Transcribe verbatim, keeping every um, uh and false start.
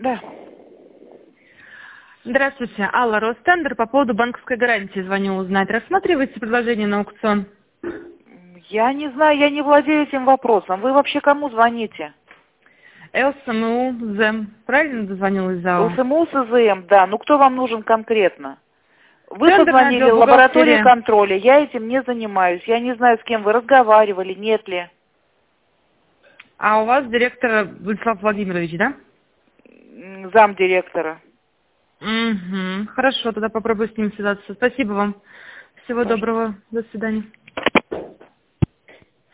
Да. Здравствуйте, Алла, Ростендер, по поводу банковской гарантии звоню узнать. Рассматриваете предложение на аукцион? Я не знаю, я не владею этим вопросом. Вы вообще кому звоните? ЛСМУ, ЗЭМ. Правильно дозвонилась ЗАО? ЛСМУ, СЗМ, да. Ну кто вам нужен конкретно? Вы Тендерный позвонили отдел в лабораторию бухгалтерии. контроля. Я этим не занимаюсь. Я не знаю, с кем вы разговаривали, нет ли. А у вас директор Владислав Владимирович, да? М, Замдиректора. Угу. Хорошо, тогда попробую с ним связаться. Спасибо вам. Всего Пожалуйста. доброго. До свидания.